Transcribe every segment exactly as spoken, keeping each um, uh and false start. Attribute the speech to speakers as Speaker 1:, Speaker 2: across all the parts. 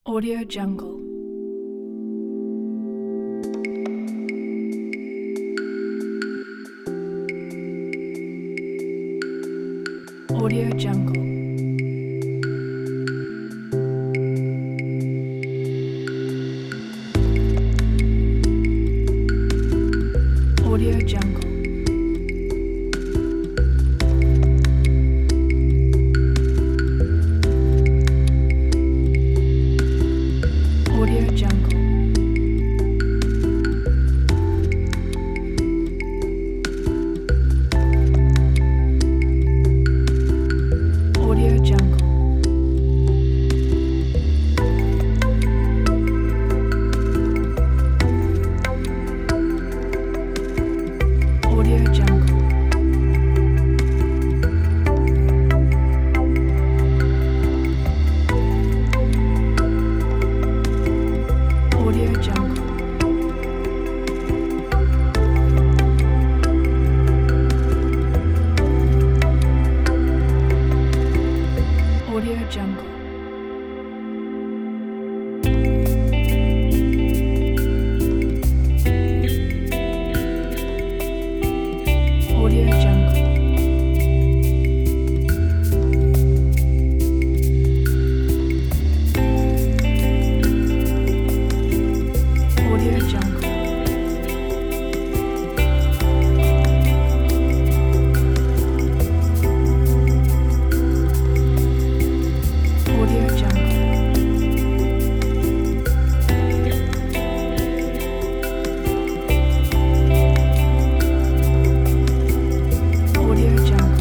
Speaker 1: Audio Jungle. Audio Jungle. Audio Jungle. Audio Jungle. Audio Jungle. Audio Jungle. Audio Jungle. Audio Jungle. Audio Jungle. Audio Jungle. Audio Jungle. Audio Jungle.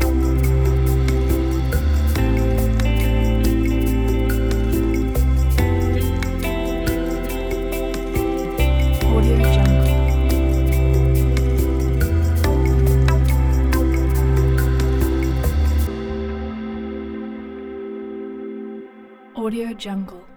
Speaker 1: Audio Jungle. Audio Jungle.